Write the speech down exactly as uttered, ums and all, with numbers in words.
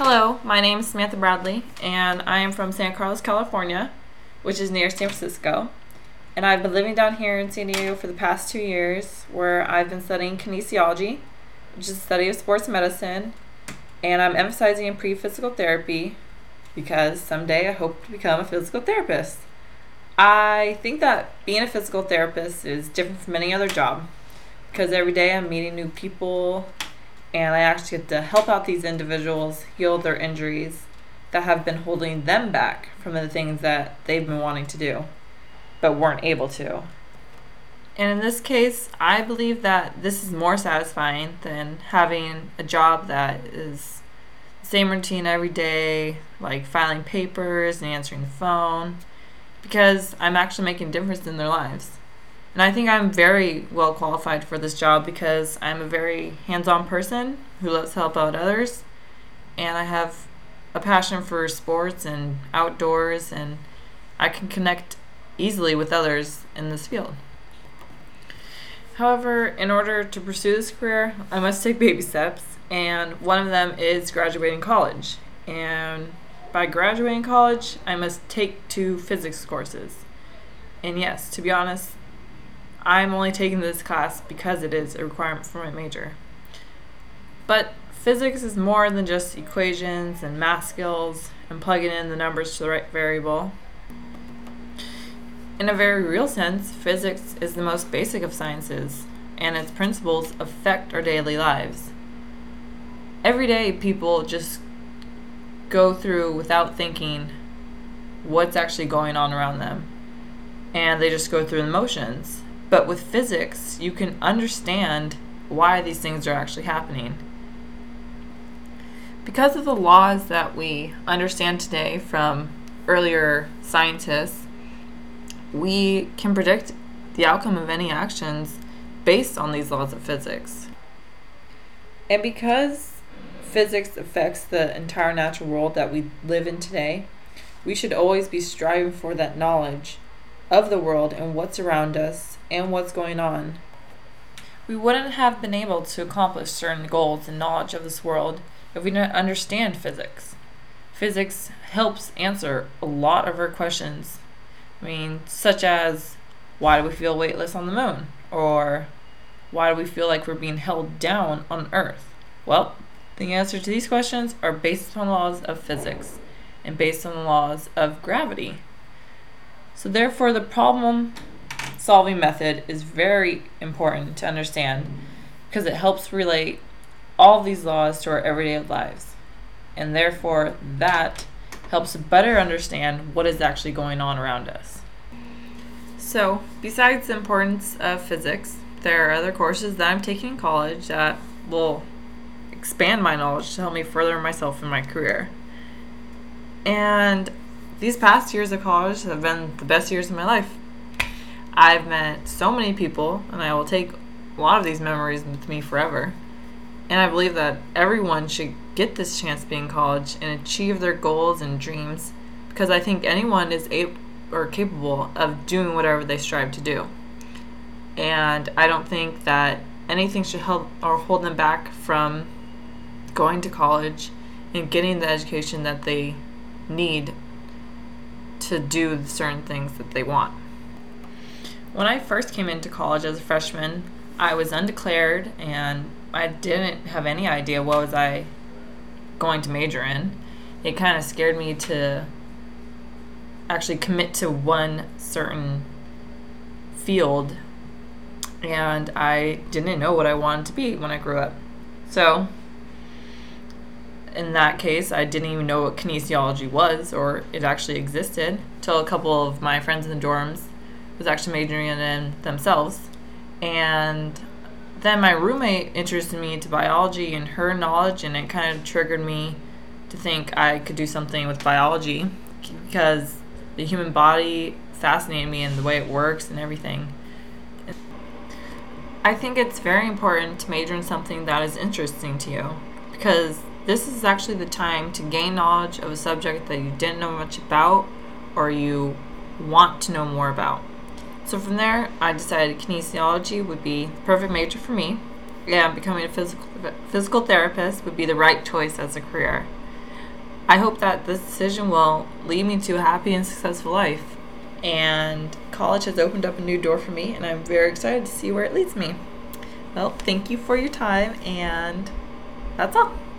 Hello, my name is Samantha Bradley, and I am from San Carlos, California, which is near San Francisco. And I've been living down here in San Diego for the past two years, where I've been studying kinesiology, which is the study of sports medicine, and I'm emphasizing in pre-physical therapy because someday I hope to become a physical therapist. I think that being a physical therapist is different from any other job because every day I'm meeting new people and I actually get to help out these individuals heal their injuries that have been holding them back from the things that they've been wanting to do but weren't able to. And in this case, I believe that this is more satisfying than having a job that is the same routine every day, like filing papers and answering the phone, because I'm actually making a difference in their lives. And I think I'm very well qualified for this job because I'm a very hands-on person who loves to help out others, and I have a passion for sports and outdoors, and I can connect easily with others in this field. However, in order to pursue this career, I must take baby steps, and one of them is graduating college. And by graduating college, I must take two physics courses. And yes, to be honest, I'm only taking this class because it is a requirement for my major. But physics is more than just equations and math skills and plugging in the numbers to the right variable. In a very real sense, physics is the most basic of sciences, and its principles affect our daily lives. Every day, people just go through without thinking what's actually going on around them, and they just go through the motions. But with physics, you can understand why these things are actually happening. Because of the laws that we understand today from earlier scientists, we can predict the outcome of any actions based on these laws of physics. And because physics affects the entire natural world that we live in today, we should always be striving for that knowledge of the world and what's around us and what's going on. We wouldn't have been able to accomplish certain goals and knowledge of this world if we didn't understand physics. Physics helps answer a lot of our questions. I mean, such as, why do we feel weightless on the moon? Or, why do we feel like we're being held down on Earth? Well, the answer to these questions are based on laws of physics and based on the laws of gravity. So therefore, the problem solving method is very important to understand because it helps relate all these laws to our everyday lives. And therefore, that helps better understand what is actually going on around us. So, besides the importance of physics, there are other courses that I'm taking in college that will expand my knowledge to help me further myself in my career. And these past years of college have been the best years of my life. I've met so many people, and I will take a lot of these memories with me forever. And I believe that everyone should get this chance to be in college and achieve their goals and dreams, because I think anyone is able or capable of doing whatever they strive to do. And I don't think that anything should help or hold them back from going to college and getting the education that they need to do certain things that they want. When I first came into college as a freshman, I was undeclared and I didn't have any idea what was I going to major in. It kind of scared me to actually commit to one certain field, and I didn't know what I wanted to be when I grew up. So in that case, I didn't even know what kinesiology was or it actually existed till a couple of my friends in the dorms was actually majoring in it themselves. And then my roommate introduced me to biology and her knowledge, and it kind of triggered me to think I could do something with biology because the human body fascinated me and the way it works and everything. I think it's very important to major in something that is interesting to you, because this is actually the time to gain knowledge of a subject that you didn't know much about or you want to know more about. So from there, I decided kinesiology would be the perfect major for me, and becoming a physical physical therapist would be the right choice as a career. I hope that this decision will lead me to a happy and successful life. And college has opened up a new door for me, and I'm very excited to see where it leads me. Well, thank you for your time, and that's all.